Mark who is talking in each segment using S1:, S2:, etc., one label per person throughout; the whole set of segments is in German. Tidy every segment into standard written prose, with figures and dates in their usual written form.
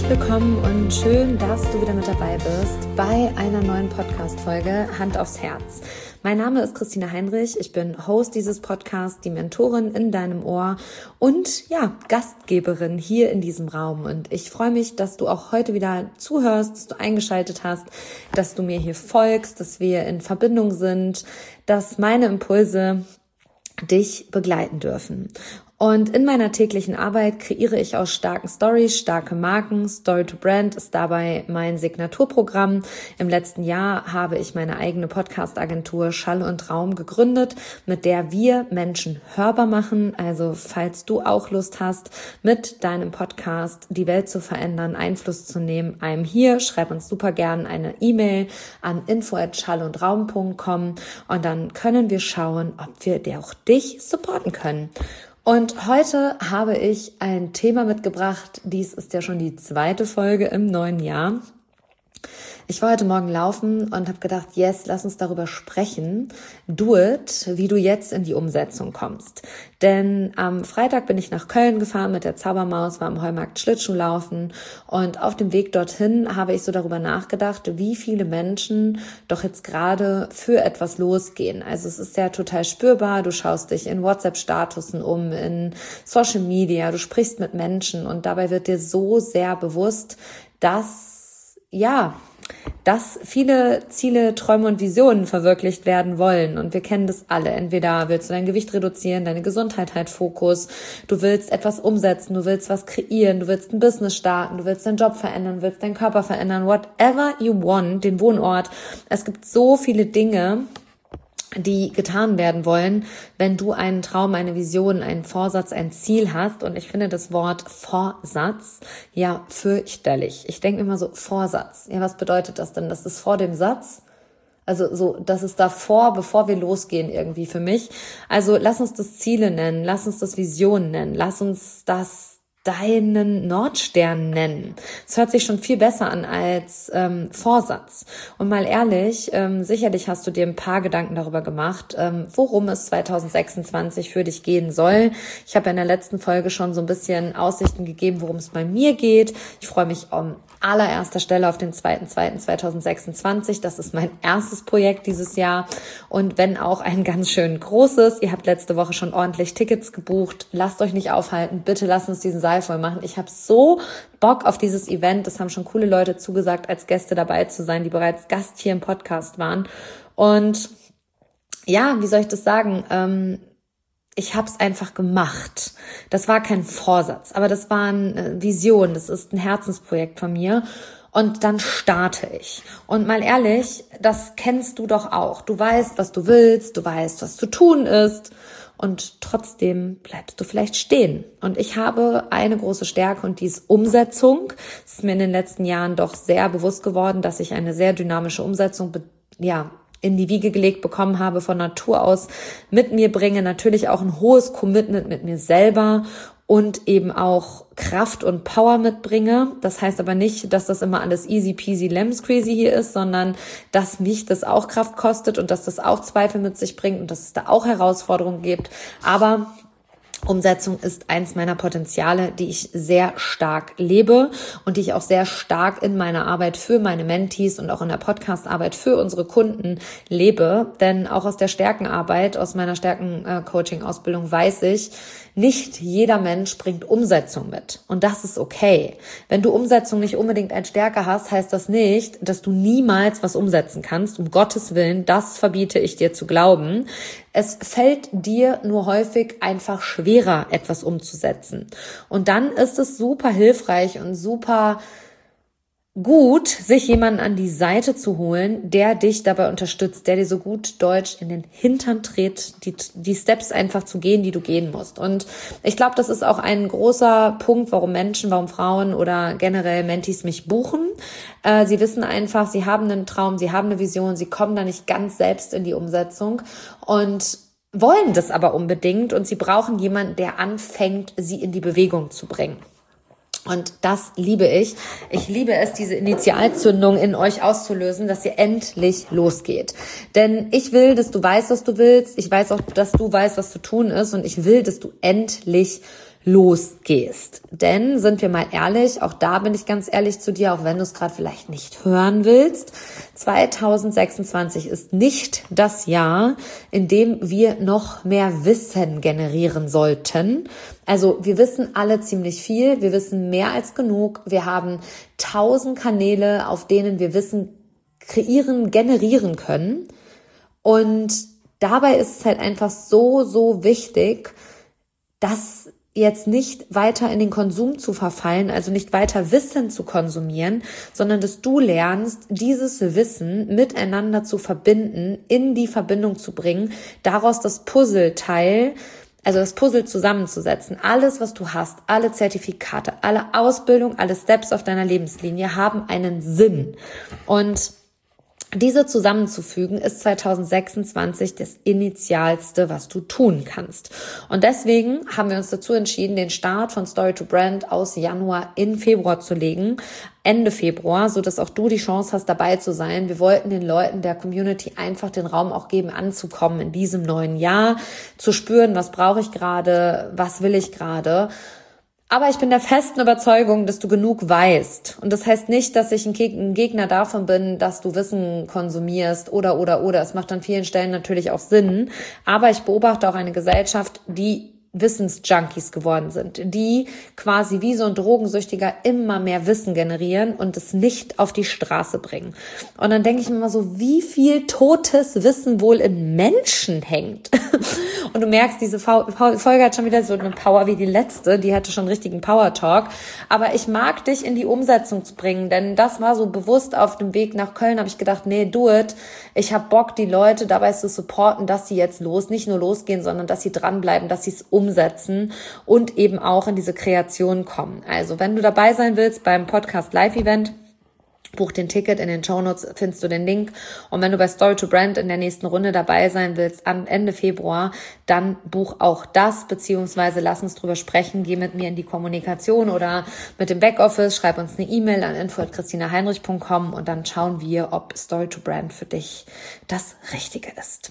S1: herzlich willkommen und schön, dass du wieder mit dabei bist bei einer neuen Podcast-Folge Hand aufs Herz. Mein Name ist Christina Heinrich, ich bin Host dieses Podcasts, die Mentorin in deinem Ohr und Gastgeberin hier in diesem Raum. Und ich freue mich, dass du auch heute wieder zuhörst, dass du eingeschaltet hast, dass du mir hier folgst, dass wir in Verbindung sind, dass meine Impulse dich begleiten dürfen. Und in meiner täglichen Arbeit kreiere ich aus starken Stories starke Marken. Story to Brand ist dabei mein Signaturprogramm. Im letzten Jahr habe ich meine eigene Podcast-Agentur Schall und Raum gegründet, mit der wir Menschen hörbar machen. Also falls du auch Lust hast, mit deinem Podcast die Welt zu verändern, Einfluss zu nehmen, I'm here. Schreib uns super gern eine E-Mail an info@schallundraum.com und dann können wir schauen, ob wir auch dich supporten können. Und heute habe ich ein Thema mitgebracht. Dies ist ja schon die 2. Folge im neuen Jahr. Ich war heute Morgen laufen und habe gedacht, yes, lass uns darüber sprechen. Do it, wie du jetzt in die Umsetzung kommst. Denn am Freitag bin ich nach Köln gefahren mit der Zaubermaus, war am Heumarkt Schlittschuhlaufen und auf dem Weg dorthin habe ich so darüber nachgedacht, wie viele Menschen doch jetzt gerade für etwas losgehen. Also es ist ja total spürbar, du schaust dich in WhatsApp-Statusen um, in Social Media, du sprichst mit Menschen und dabei wird dir so sehr bewusst, dass viele Ziele, Träume und Visionen verwirklicht werden wollen. Und wir kennen das alle. Entweder willst du dein Gewicht reduzieren, deine Gesundheit halt Fokus, du willst etwas umsetzen, du willst was kreieren, du willst ein Business starten, du willst deinen Job verändern, du willst deinen Körper verändern, whatever you want, den Wohnort. Es gibt so viele Dinge, die getan werden wollen, wenn du einen Traum, eine Vision, einen Vorsatz, ein Ziel hast. Und ich finde das Wort Vorsatz fürchterlich. Ich denke immer so, Vorsatz. Ja, was bedeutet das denn? Das ist vor dem Satz. Also so, das ist davor, bevor wir losgehen irgendwie für mich. Also lass uns das Ziele nennen, lass uns das Visionen nennen, lass uns das deinen Nordstern nennen. Das hört sich schon viel besser an als Vorsatz. Und mal ehrlich, sicherlich hast du dir ein paar Gedanken darüber gemacht, worum es 2026 für dich gehen soll. Ich habe in der letzten Folge schon so ein bisschen Aussichten gegeben, worum es bei mir geht. Ich freue mich an allererster Stelle auf den 2.2.2026. Das ist mein erstes Projekt dieses Jahr. Und wenn auch ein ganz schön großes. Ihr habt letzte Woche schon ordentlich Tickets gebucht. Lasst euch nicht aufhalten. Bitte lasst uns diesen Saal voll machen. Ich habe so Bock auf dieses Event. Es haben schon coole Leute zugesagt, als Gäste dabei zu sein, die bereits Gast hier im Podcast waren. Und ja, wie soll ich das sagen? Ich habe es einfach gemacht. Das war kein Vorsatz, aber das war eine Vision. Das ist ein Herzensprojekt von mir. Und dann starte ich. Und mal ehrlich, das kennst du doch auch. Du weißt, was du willst, du weißt, was zu tun ist. Und trotzdem bleibst du vielleicht stehen. Und ich habe eine große Stärke und die ist Umsetzung. Es ist mir in den letzten Jahren doch sehr bewusst geworden, dass ich eine sehr dynamische Umsetzung in die Wiege gelegt bekommen habe, von Natur aus mit mir bringe. Natürlich auch ein hohes Commitment mit mir selber und eben auch Kraft und Power mitbringe. Das heißt aber nicht, dass das immer alles easy peasy lemon squeezy hier ist, sondern dass mich das auch Kraft kostet und dass das auch Zweifel mit sich bringt und dass es da auch Herausforderungen gibt. Aber Umsetzung ist eins meiner Potenziale, die ich sehr stark lebe und die ich auch sehr stark in meiner Arbeit für meine Mentees und auch in der Podcast-Arbeit für unsere Kunden lebe. Denn auch aus der Stärkenarbeit, aus meiner Stärken-Coaching-Ausbildung weiß ich, nicht jeder Mensch bringt Umsetzung mit. Und das ist okay. Wenn du Umsetzung nicht unbedingt als Stärke hast, heißt das nicht, dass du niemals was umsetzen kannst. Um Gottes Willen, das verbiete ich dir zu glauben. Es fällt dir nur häufig einfach schwerer, etwas umzusetzen. Und dann ist es super hilfreich und super gut, sich jemanden an die Seite zu holen, der dich dabei unterstützt, der dir so gut Deutsch in den Hintern tritt, die Steps einfach zu gehen, die du gehen musst. Und ich glaube, das ist auch ein großer Punkt, warum Frauen oder generell Mentees mich buchen. Sie wissen einfach, sie haben einen Traum, sie haben eine Vision, sie kommen da nicht ganz selbst in die Umsetzung und wollen das aber unbedingt und sie brauchen jemanden, der anfängt, sie in die Bewegung zu bringen. Und das liebe ich. Ich liebe es, diese Initialzündung in euch auszulösen, dass ihr endlich losgeht. Denn ich will, dass du weißt, was du willst. Ich weiß auch, dass du weißt, was zu tun ist. Und ich will, dass du endlich losgehst. Denn, sind wir mal ehrlich, auch da bin ich ganz ehrlich zu dir, auch wenn du es gerade vielleicht nicht hören willst, 2026 ist nicht das Jahr, in dem wir noch mehr Wissen generieren sollten. Also wir wissen alle ziemlich viel, wir wissen mehr als genug, wir haben 1000 Kanäle, auf denen wir Wissen kreieren, generieren können. Und dabei ist es halt einfach so wichtig, dass jetzt nicht weiter in den Konsum zu verfallen, also nicht weiter Wissen zu konsumieren, sondern dass du lernst, dieses Wissen miteinander zu verbinden, in die Verbindung zu bringen, daraus das Puzzleteil, also das Puzzle zusammenzusetzen. Alles, was du hast, alle Zertifikate, alle Ausbildung, alle Steps auf deiner Lebenslinie haben einen Sinn. Und diese zusammenzufügen ist 2026 das Initialste, was du tun kannst. Und deswegen haben wir uns dazu entschieden, den Start von Story to Brand aus Januar in Februar zu legen, Ende Februar, so dass auch du die Chance hast, dabei zu sein. Wir wollten den Leuten der Community einfach den Raum auch geben, anzukommen in diesem neuen Jahr, zu spüren, was brauche ich gerade, was will ich gerade. Aber ich bin der festen Überzeugung, dass du genug weißt. Und das heißt nicht, dass ich ein Gegner davon bin, dass du Wissen konsumierst oder. Es macht an vielen Stellen natürlich auch Sinn. Aber ich beobachte auch eine Gesellschaft, die Wissensjunkies geworden sind, die quasi wie so ein Drogensüchtiger immer mehr Wissen generieren und es nicht auf die Straße bringen. Und dann denke ich mir immer so, wie viel totes Wissen wohl in Menschen hängt. Und du merkst, diese Folge hat schon wieder so eine Power wie die letzte, die hatte schon einen richtigen Power-Talk. Aber ich mag dich in die Umsetzung zu bringen, denn das war so bewusst auf dem Weg nach Köln, habe ich gedacht, nee, do it. Ich habe Bock, die Leute dabei zu supporten, dass sie jetzt nicht nur losgehen, sondern dass sie dranbleiben, dass sie es umsetzen und eben auch in diese Kreation kommen. Also wenn du dabei sein willst beim Podcast Live-Event, buch den Ticket, in den Shownotes findest du den Link. Und wenn du bei Story to Brand in der nächsten Runde dabei sein willst, am Ende Februar, dann buch auch das, beziehungsweise lass uns drüber sprechen, geh mit mir in die Kommunikation oder mit dem Backoffice, schreib uns eine E-Mail an info@christinaheinrich.com und dann schauen wir, ob Story to Brand für dich das Richtige ist.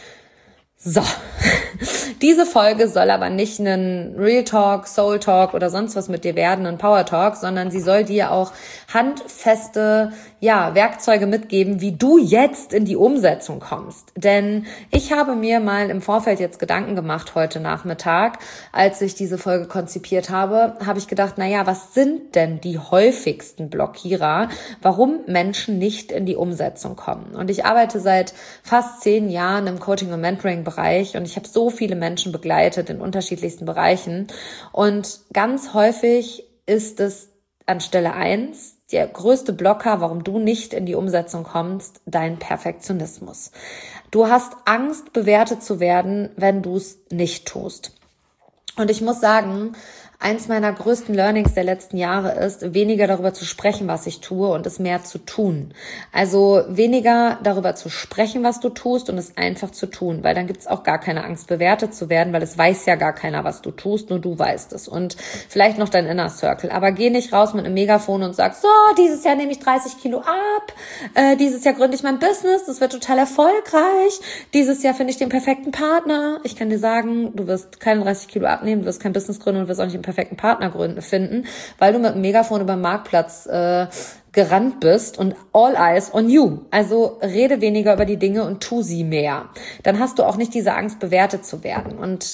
S1: So, diese Folge soll aber nicht ein Real Talk, Soul Talk oder sonst was mit dir werden, ein Power Talk, sondern sie soll dir auch handfeste, Werkzeuge mitgeben, wie du jetzt in die Umsetzung kommst. Denn ich habe mir mal im Vorfeld jetzt Gedanken gemacht heute Nachmittag, als ich diese Folge konzipiert habe, habe ich gedacht, was sind denn die häufigsten Blockierer, warum Menschen nicht in die Umsetzung kommen? Und ich arbeite seit fast 10 Jahren im Coaching- und Mentoring-Bereich und ich habe so viele Menschen begleitet in unterschiedlichsten Bereichen. Und ganz häufig ist es an Stelle 1 der größte Blocker, warum du nicht in die Umsetzung kommst, dein Perfektionismus. Du hast Angst, bewertet zu werden, wenn du es nicht tust. Und ich muss sagen, eins meiner größten Learnings der letzten Jahre ist, weniger darüber zu sprechen, was ich tue und es mehr zu tun. Also weniger darüber zu sprechen, was du tust und es einfach zu tun, weil dann gibt es auch gar keine Angst, bewertet zu werden, weil es weiß ja gar keiner, was du tust, nur du weißt es und vielleicht noch dein Inner Circle. Aber geh nicht raus mit einem Megafon und sag, so, dieses Jahr nehme ich 30 Kilo ab, dieses Jahr gründe ich mein Business, das wird total erfolgreich, dieses Jahr finde ich den perfekten Partner. Ich kann dir sagen, du wirst keine 30 Kilo abnehmen, du wirst kein Business gründen und wirst auch nicht den perfekten Partner finden, weil du mit dem Megafon über den Marktplatz gerannt bist und all eyes on you. Also rede weniger über die Dinge und tu sie mehr. Dann hast du auch nicht diese Angst, bewertet zu werden. Und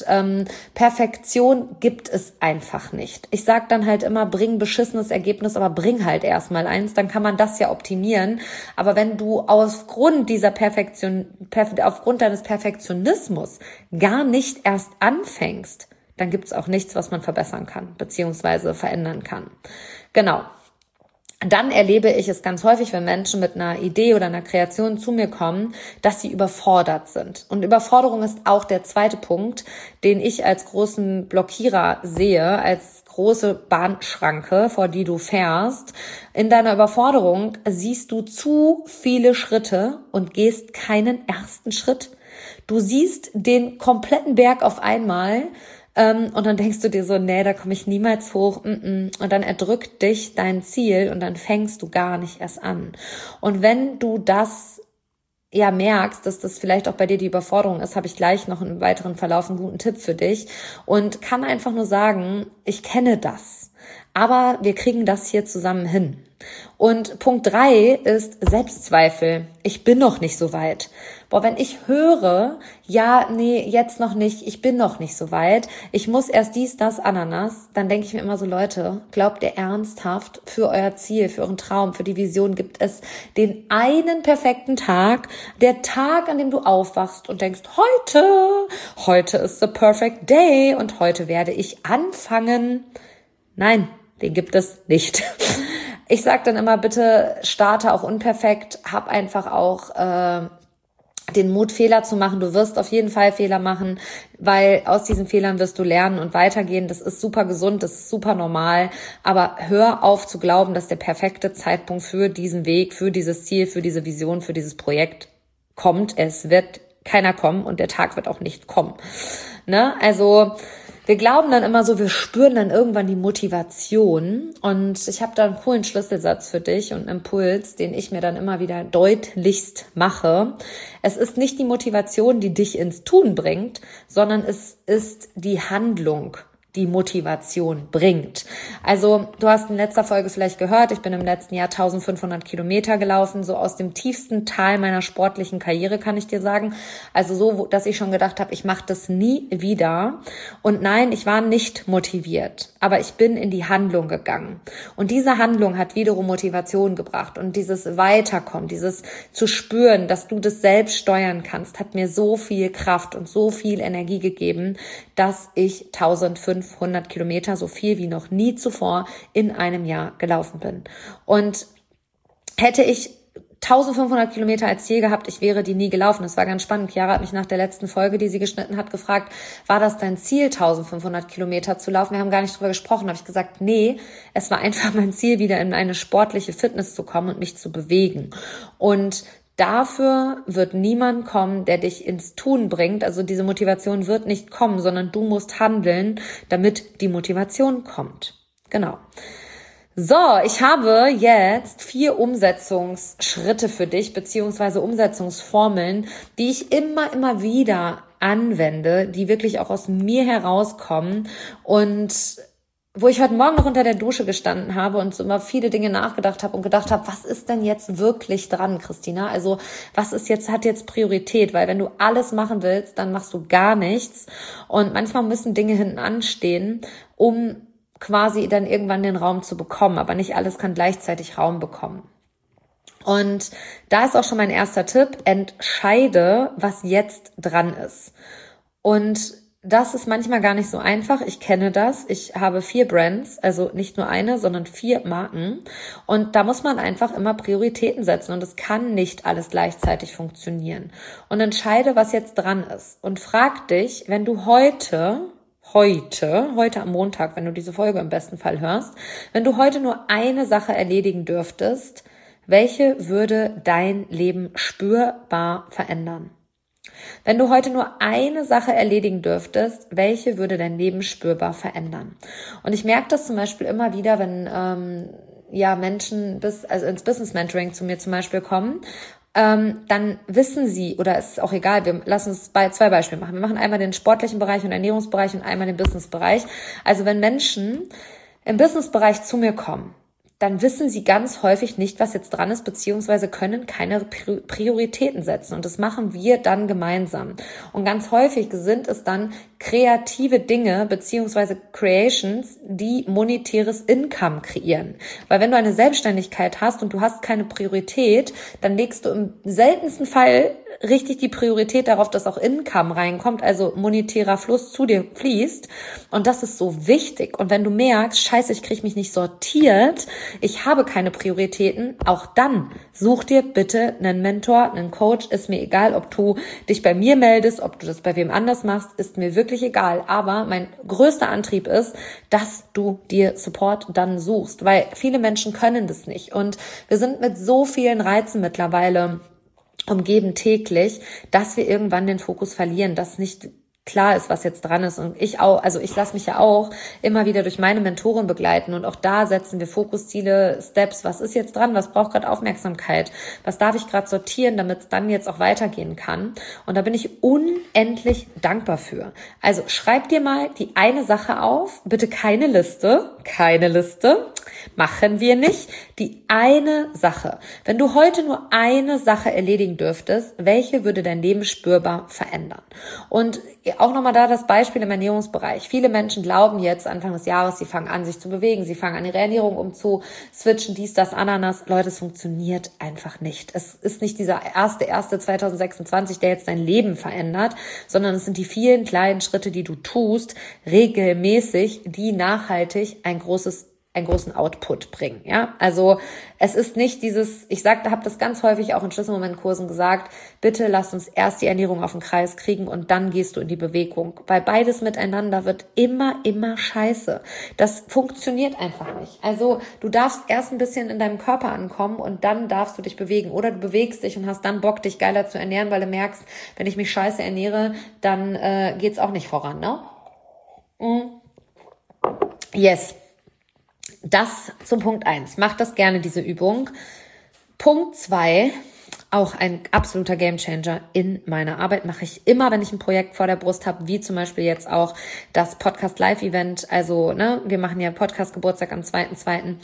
S1: Perfektion gibt es einfach nicht. Ich sag dann halt immer, bring ein beschissenes Ergebnis, aber bring halt erstmal eins, dann kann man das ja optimieren. Aber wenn du aufgrund deines Perfektionismus gar nicht erst anfängst, dann gibt es auch nichts, was man verbessern kann, beziehungsweise verändern kann. Genau. Dann erlebe ich es ganz häufig, wenn Menschen mit einer Idee oder einer Kreation zu mir kommen, dass sie überfordert sind. Und Überforderung ist auch der zweite Punkt, den ich als großen Blockierer sehe, als große Bahnschranke, vor die du fährst. In deiner Überforderung siehst du zu viele Schritte und gehst keinen ersten Schritt. Du siehst den kompletten Berg auf einmal, und dann denkst du dir so, nee, da komme ich niemals hoch. Und dann erdrückt dich dein Ziel und dann fängst du gar nicht erst an. Und wenn du das ja merkst, dass das vielleicht auch bei dir die Überforderung ist, habe ich gleich noch im weiteren Verlauf einen guten Tipp für dich und kann einfach nur sagen, ich kenne das, aber wir kriegen das hier zusammen hin. Und Punkt 3 ist Selbstzweifel. Ich bin noch nicht so weit. Boah, wenn ich höre, ja, nee, jetzt noch nicht, ich bin noch nicht so weit, ich muss erst dies, das, Ananas, dann denke ich mir immer so, Leute, glaubt ihr ernsthaft, für euer Ziel, für euren Traum, für die Vision gibt es den einen perfekten Tag, der Tag, an dem du aufwachst und denkst, heute ist the perfect day und heute werde ich anfangen. Nein, den gibt es nicht. Ich sage dann immer, bitte starte auch unperfekt, hab einfach auch den Mut, Fehler zu machen. Du wirst auf jeden Fall Fehler machen, weil aus diesen Fehlern wirst du lernen und weitergehen. Das ist super gesund, das ist super normal. Aber hör auf zu glauben, dass der perfekte Zeitpunkt für diesen Weg, für dieses Ziel, für diese Vision, für dieses Projekt kommt. Es wird keiner kommen und der Tag wird auch nicht kommen. Ne? Also wir glauben dann immer so, wir spüren dann irgendwann die Motivation und ich habe da einen coolen Schlüsselsatz für dich und einen Impuls, den ich mir dann immer wieder deutlichst mache. Es ist nicht die Motivation, die dich ins Tun bringt, sondern es ist die Handlung, die Motivation bringt. Also du hast in letzter Folge vielleicht gehört, ich bin im letzten Jahr 1500 Kilometer gelaufen, so aus dem tiefsten Tal meiner sportlichen Karriere, kann ich dir sagen. Also so, dass ich schon gedacht habe, ich mache das nie wieder. Und nein, ich war nicht motiviert, aber ich bin in die Handlung gegangen. Und diese Handlung hat wiederum Motivation gebracht. Und dieses Weiterkommen, dieses zu spüren, dass du das selbst steuern kannst, hat mir so viel Kraft und so viel Energie gegeben, dass ich 1500 Kilometer, so viel wie noch nie zuvor, in einem Jahr gelaufen bin. Und hätte ich 1500 Kilometer als Ziel gehabt, ich wäre die nie gelaufen. Das war ganz spannend. Chiara hat mich nach der letzten Folge, die sie geschnitten hat, gefragt, war das dein Ziel, 1500 Kilometer zu laufen? Wir haben gar nicht drüber gesprochen. Da habe ich gesagt, nee, es war einfach mein Ziel, wieder in eine sportliche Fitness zu kommen und mich zu bewegen. Und dafür wird niemand kommen, der dich ins Tun bringt. Also diese Motivation wird nicht kommen, sondern du musst handeln, damit die Motivation kommt. Genau. So, ich habe jetzt 4 Umsetzungsschritte für dich, beziehungsweise Umsetzungsformeln, die ich immer wieder anwende, die wirklich auch aus mir herauskommen und wo ich heute Morgen noch unter der Dusche gestanden habe und so immer viele Dinge nachgedacht habe und gedacht habe, was ist denn jetzt wirklich dran, Christina? Also was ist jetzt, hat jetzt Priorität? Weil wenn du alles machen willst, dann machst du gar nichts. Und manchmal müssen Dinge hinten anstehen, um quasi dann irgendwann den Raum zu bekommen. Aber nicht alles kann gleichzeitig Raum bekommen. Und da ist auch schon mein erster Tipp, entscheide, was jetzt dran ist. Und das ist manchmal gar nicht so einfach. Ich kenne das. Ich habe 4 Brands, also nicht nur eine, sondern 4 Marken. Und da muss man einfach immer Prioritäten setzen. Und es kann nicht alles gleichzeitig funktionieren. Und entscheide, was jetzt dran ist. Und frag dich, wenn du heute am Montag, wenn du diese Folge im besten Fall hörst, wenn du heute nur eine Sache erledigen dürftest, welche würde dein Leben spürbar verändern? Wenn du heute nur eine Sache erledigen dürftest, welche würde dein Leben spürbar verändern? Und ich merke das zum Beispiel immer wieder, wenn Menschen ins Business Mentoring zu mir zum Beispiel kommen, dann wissen sie, oder es ist auch egal, wir lassen uns 2 Beispiele machen. Wir machen einmal den sportlichen Bereich und Ernährungsbereich und einmal den Businessbereich. Also wenn Menschen im Businessbereich zu mir kommen, dann wissen sie ganz häufig nicht, was jetzt dran ist, beziehungsweise können keine Prioritäten setzen. Und das machen wir dann gemeinsam. Und ganz häufig sind es dann kreative Dinge, beziehungsweise Creations, die monetäres Income kreieren. Weil wenn du eine Selbstständigkeit hast und du hast keine Priorität, dann legst du im seltensten Fall richtig die Priorität darauf, dass auch Income reinkommt, also monetärer Fluss zu dir fließt. Und das ist so wichtig. Und wenn du merkst, scheiße, ich kriege mich nicht sortiert, ich habe keine Prioritäten, auch dann such dir bitte einen Mentor, einen Coach. Ist mir egal, ob du dich bei mir meldest, ob du das bei wem anders machst, ist mir wirklich egal. Aber mein größter Antrieb ist, dass du dir Support dann suchst, weil viele Menschen können das nicht. Und wir sind mit so vielen Reizen mittlerweile umgeben täglich, dass wir irgendwann den Fokus verlieren, dass nicht klar ist, was jetzt dran ist. Und ich auch, also ich lasse mich ja auch immer wieder durch meine Mentoren begleiten und auch da setzen wir Fokusziele, Steps, was ist jetzt dran, was braucht gerade Aufmerksamkeit, was darf ich gerade sortieren, damit es dann jetzt auch weitergehen kann. Und da bin ich unendlich dankbar für. Also schreib dir mal die eine Sache auf, bitte keine Liste, machen wir nicht, die eine Sache. Wenn du heute nur eine Sache erledigen dürftest, welche würde dein Leben spürbar verändern? Und auch nochmal da das Beispiel im Ernährungsbereich. Viele Menschen glauben jetzt Anfang des Jahres, sie fangen an, sich zu bewegen, sie fangen an, ihre Ernährung umzuswitchen, dies, das, Ananas. Leute, es funktioniert einfach nicht. Es ist nicht dieser 1.1.2026, der jetzt dein Leben verändert, sondern es sind die vielen kleinen Schritte, die du tust, regelmäßig, die nachhaltig einen großen Output bringen, ja. Also es ist nicht dieses, habe das ganz häufig auch in Schlüsselmomentkursen gesagt, bitte lass uns erst die Ernährung auf den Kreis kriegen und dann gehst du in die Bewegung, weil beides miteinander wird immer scheiße. Das funktioniert einfach nicht. Also du darfst erst ein bisschen in deinem Körper ankommen und dann darfst du dich bewegen oder du bewegst dich und hast dann Bock, dich geiler zu ernähren, weil du merkst, wenn ich mich scheiße ernähre, dann geht's auch nicht voran, ne? Yes. Das zum Punkt 1. Mach das gerne, diese Übung. Punkt 2, auch ein absoluter Gamechanger in meiner Arbeit, mache ich immer, wenn ich ein Projekt vor der Brust habe, wie zum Beispiel jetzt auch das Podcast-Live-Event. Also, wir machen ja Podcast-Geburtstag am 2.2.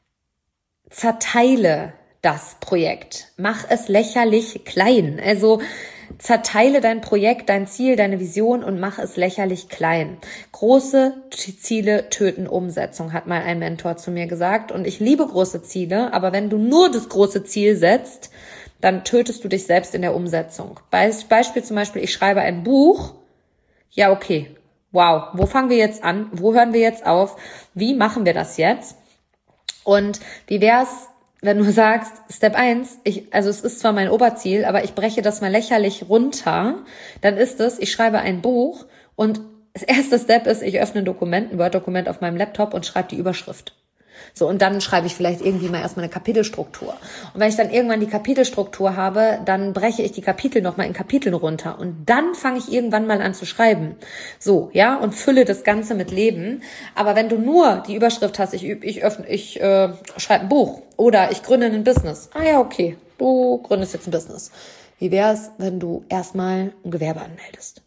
S1: Zerteile das Projekt. Mach es lächerlich klein. Also, zerteile dein Projekt, dein Ziel, deine Vision und mach es lächerlich klein. Große Ziele töten Umsetzung, hat mal ein Mentor zu mir gesagt. Und ich liebe große Ziele, aber wenn du nur das große Ziel setzt, dann tötest du dich selbst in der Umsetzung. Beispiel zum Beispiel, ich schreibe ein Buch. Ja, okay. Wow. Wo fangen wir jetzt an? Wo hören wir jetzt auf? Wie machen wir das jetzt? Und wie wär's, wenn du sagst, Step 1, es ist zwar mein Oberziel, aber ich breche das mal lächerlich runter, dann ist es, ich schreibe ein Buch und das erste Step ist, ich öffne ein Word-Dokument auf meinem Laptop und schreibe die Überschrift. So, und dann schreibe ich vielleicht irgendwie mal erstmal eine Kapitelstruktur. Und wenn ich dann irgendwann die Kapitelstruktur habe, dann breche ich die Kapitel nochmal in Kapiteln runter. Und dann fange ich irgendwann mal an zu schreiben. So, ja, und fülle das Ganze mit Leben. Aber wenn du nur die Überschrift hast, ich schreibe ein Buch oder ich gründe ein Business. Ah ja, okay, du gründest jetzt ein Business. Wie wär's, wenn du erstmal ein Gewerbe anmeldest?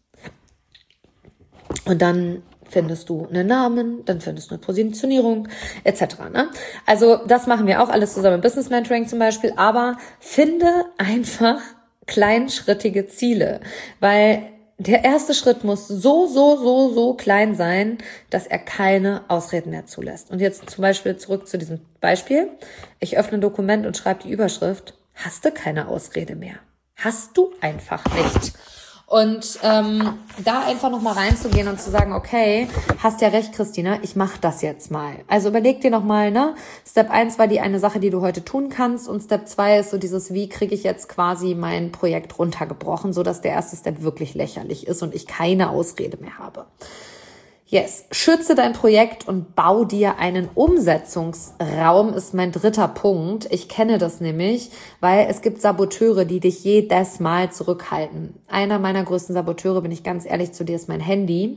S1: Und dann findest du einen Namen, dann findest du eine Positionierung, etc. Ne? Also das machen wir auch alles zusammen im Business Mentoring zum Beispiel, aber finde einfach kleinschrittige Ziele, weil der erste Schritt muss so klein sein, dass er keine Ausreden mehr zulässt. Und jetzt zum Beispiel zurück zu diesem Beispiel. Ich öffne ein Dokument und schreibe die Überschrift. Hast du keine Ausrede mehr? Hast du einfach nicht. Und da einfach nochmal reinzugehen und zu sagen, okay, hast ja recht, Christina, ich mache das jetzt mal. Also überleg dir nochmal, ne? Step 1 war die eine Sache, die du heute tun kannst und Step 2 ist so dieses, wie kriege ich jetzt quasi mein Projekt runtergebrochen, sodass der erste Step wirklich lächerlich ist und ich keine Ausrede mehr habe. Yes, schütze dein Projekt und bau dir einen Umsetzungsraum ist mein dritter Punkt. Ich kenne das nämlich, weil es gibt Saboteure, die dich jedes Mal zurückhalten. Einer meiner größten Saboteure, bin ich ganz ehrlich zu dir, ist mein Handy.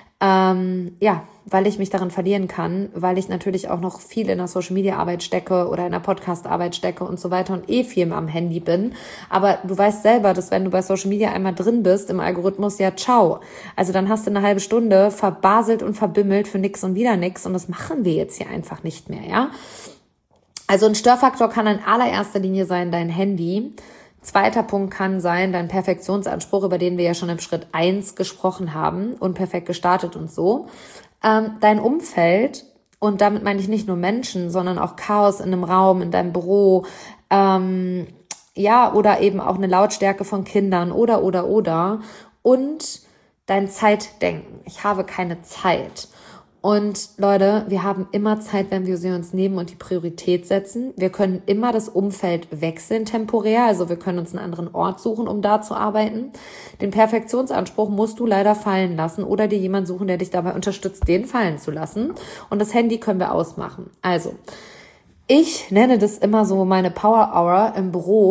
S1: Weil ich mich darin verlieren kann, weil ich natürlich auch noch viel in der Social-Media-Arbeit stecke oder in der Podcast-Arbeit stecke und so weiter und viel am Handy bin. Aber du weißt selber, dass wenn du bei Social-Media einmal drin bist im Algorithmus, ja ciao. Also dann hast du eine halbe Stunde verbaselt und verbimmelt für nix und wieder nix und das machen wir jetzt hier einfach nicht mehr, ja. Also ein Störfaktor kann in allererster Linie sein dein Handy. Zweiter Punkt kann sein, dein Perfektionsanspruch, über den wir ja schon im Schritt 1 gesprochen haben, unperfekt gestartet und so. Dein Umfeld, und damit meine ich nicht nur Menschen, sondern auch Chaos in einem Raum, in deinem Büro, oder eben auch eine Lautstärke von Kindern oder. Und dein Zeitdenken. Ich habe keine Zeit. Und Leute, wir haben immer Zeit, wenn wir sie uns nehmen und die Priorität setzen. Wir können immer das Umfeld wechseln temporär, also wir können uns einen anderen Ort suchen, um da zu arbeiten. Den Perfektionsanspruch musst du leider fallen lassen oder dir jemand suchen, der dich dabei unterstützt, den fallen zu lassen. Und das Handy können wir ausmachen. Also, ich nenne das immer so meine Power Hour im Büro.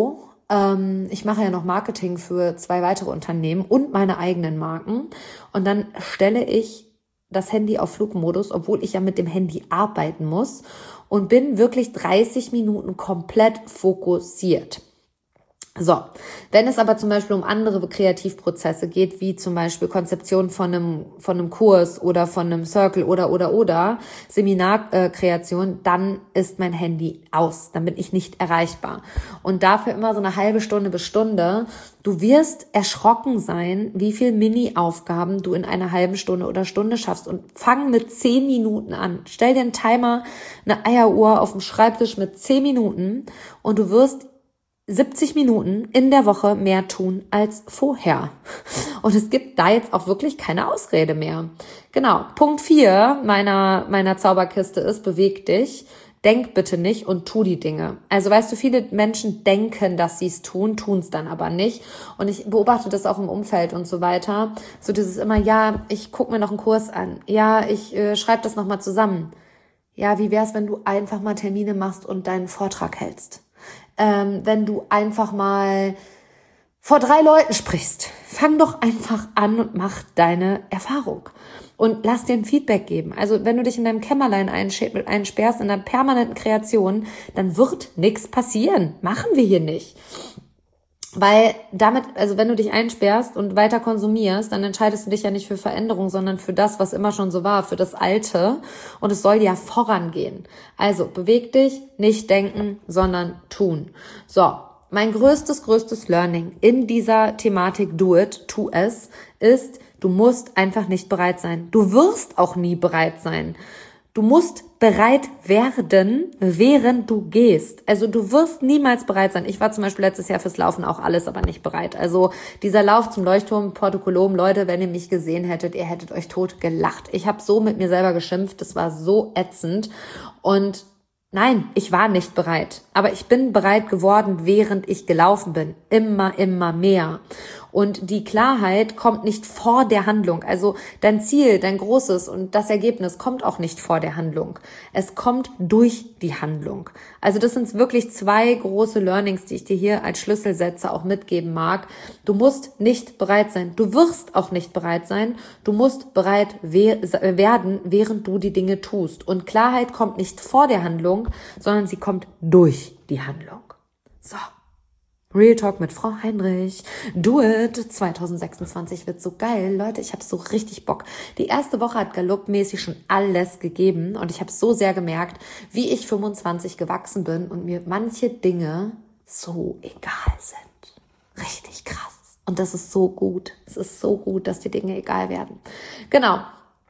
S1: Ich mache ja noch Marketing für 2 weitere Unternehmen und meine eigenen Marken. Und dann stelle ich das Handy auf Flugmodus, obwohl ich ja mit dem Handy arbeiten muss, und bin wirklich 30 Minuten komplett fokussiert. So, wenn es aber zum Beispiel um andere Kreativprozesse geht, wie zum Beispiel Konzeption von einem Kurs oder von einem Circle oder Seminarkreation, dann ist mein Handy aus, dann bin ich nicht erreichbar. Und dafür immer so eine halbe Stunde bis Stunde. Du wirst erschrocken sein, wie viel Mini-Aufgaben du in einer halben Stunde oder Stunde schaffst, und fang mit 10 Minuten an. Stell dir einen Timer, eine Eieruhr auf dem Schreibtisch mit 10 Minuten und du wirst 70 Minuten in der Woche mehr tun als vorher. Und es gibt da jetzt auch wirklich keine Ausrede mehr. Genau. Punkt 4 meiner Zauberkiste ist: Beweg dich. Denk bitte nicht und tu die Dinge. Also weißt du, viele Menschen denken, dass sie es tun es dann aber nicht. Und ich beobachte das auch im Umfeld und so weiter. So dieses immer, ja, ich gucke mir noch einen Kurs an. Ja, ich schreibe das nochmal zusammen. Ja, wie wär's, wenn du einfach mal Termine machst und deinen Vortrag hältst? Wenn du einfach mal vor 3 Leuten sprichst. Fang doch einfach an und mach deine Erfahrung. Und lass dir ein Feedback geben. Also wenn du dich in deinem Kämmerlein einsperrst, in einer permanenten Kreation, dann wird nichts passieren. Machen wir hier nicht. Weil damit, also wenn du dich einsperrst und weiter konsumierst, dann entscheidest du dich ja nicht für Veränderung, sondern für das, was immer schon so war, für das Alte. Und es soll ja vorangehen. Also beweg dich, nicht denken, sondern tun. So, mein größtes Learning in dieser Thematik Do It, tu es, ist: Du musst einfach nicht bereit sein. Du wirst auch nie bereit sein. Du musst bereit werden, während du gehst. Also du wirst niemals bereit sein. Ich war zum Beispiel letztes Jahr fürs Laufen auch alles, aber nicht bereit. Also dieser Lauf zum Leuchtturm, Porto Colom, Leute, wenn ihr mich gesehen hättet, ihr hättet euch tot gelacht. Ich habe so mit mir selber geschimpft, das war so ätzend. Und nein, ich war nicht bereit. Aber ich bin bereit geworden, während ich gelaufen bin. Immer mehr. Und die Klarheit kommt nicht vor der Handlung. Also dein Ziel, dein Großes und das Ergebnis kommt auch nicht vor der Handlung. Es kommt durch die Handlung. Also das sind wirklich 2 große Learnings, die ich dir hier als Schlüsselsätze auch mitgeben mag. Du musst nicht bereit sein. Du wirst auch nicht bereit sein. Du musst bereit werden, während du die Dinge tust. Und Klarheit kommt nicht vor der Handlung, sondern sie kommt durch die Handlung. So. Real Talk mit Frau Heinrich. Do It 2026 wird so geil. Leute, ich habe so richtig Bock. Die erste Woche hat galoppmäßig schon alles gegeben und ich habe so sehr gemerkt, wie ich 25 gewachsen bin und mir manche Dinge so egal sind. Richtig krass. Und das ist so gut. Es ist so gut, dass die Dinge egal werden. Genau.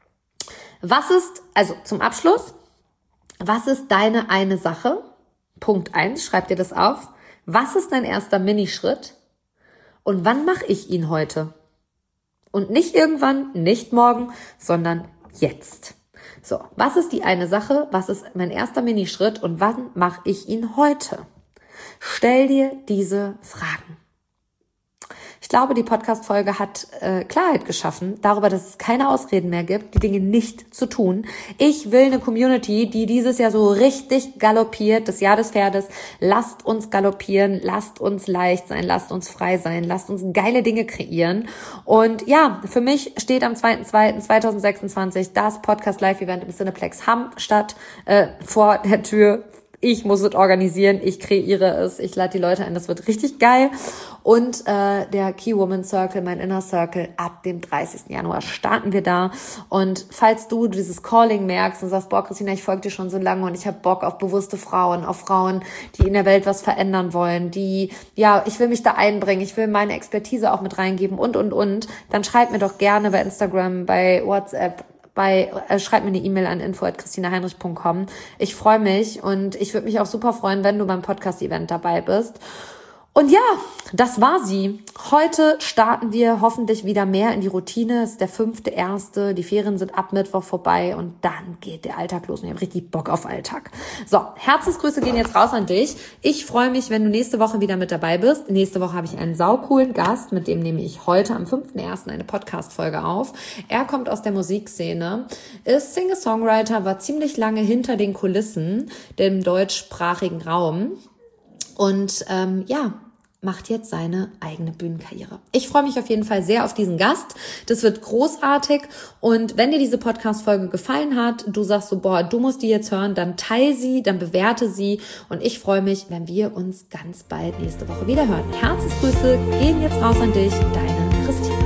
S1: Also zum Abschluss, was ist deine eine Sache? Punkt 1, schreib dir das auf. Was ist dein erster Minischritt? Und wann mache ich ihn heute? Und nicht irgendwann, nicht morgen, sondern jetzt. So, was ist die eine Sache? Was ist mein erster Minischritt? Und wann mache ich ihn heute? Stell dir diese Fragen. Ich glaube, die Podcast-Folge hat Klarheit geschaffen darüber, dass es keine Ausreden mehr gibt, die Dinge nicht zu tun. Ich will eine Community, die dieses Jahr so richtig galoppiert, das Jahr des Pferdes. Lasst uns galoppieren, lasst uns leicht sein, lasst uns frei sein, lasst uns geile Dinge kreieren. Und ja, für mich steht am 2.2.2026 das Podcast-Live-Event im Cineplex Hamm statt, vor der Tür. Ich muss es organisieren, ich kreiere es, ich lade die Leute ein, das wird richtig geil. Und der Key Woman Circle, mein Inner Circle, ab dem 30. Januar starten wir da. Und falls du dieses Calling merkst und sagst, boah Christina, ich folge dir schon so lange und ich habe Bock auf bewusste Frauen, auf Frauen, die in der Welt was verändern wollen, die, ja, ich will mich da einbringen, ich will meine Expertise auch mit reingeben und, dann schreib mir doch gerne bei Instagram, bei WhatsApp, schreib mir eine E-Mail an info@christinaheinrich.com. Ich freue mich und ich würde mich auch super freuen, wenn du beim Podcast-Event dabei bist. Und ja, das war sie. Heute starten wir hoffentlich wieder mehr in die Routine. Es ist der 5.1. Die Ferien sind ab Mittwoch vorbei und dann geht der Alltag los und ich habe richtig Bock auf Alltag. So, Herzensgrüße gehen jetzt raus an dich. Ich freue mich, wenn du nächste Woche wieder mit dabei bist. Nächste Woche habe ich einen saucoolen Gast, mit dem nehme ich heute am 5.1. eine Podcast-Folge auf. Er kommt aus der Musikszene, ist Singer-Songwriter, war ziemlich lange hinter den Kulissen, dem deutschsprachigen Raum. Und macht jetzt seine eigene Bühnenkarriere. Ich freue mich auf jeden Fall sehr auf diesen Gast. Das wird großartig. Und wenn dir diese Podcast-Folge gefallen hat, du sagst so, boah, du musst die jetzt hören, dann teile sie, dann bewerte sie. Und ich freue mich, wenn wir uns ganz bald nächste Woche wieder hören. Herzensgrüße gehen jetzt raus an dich, deine Christine.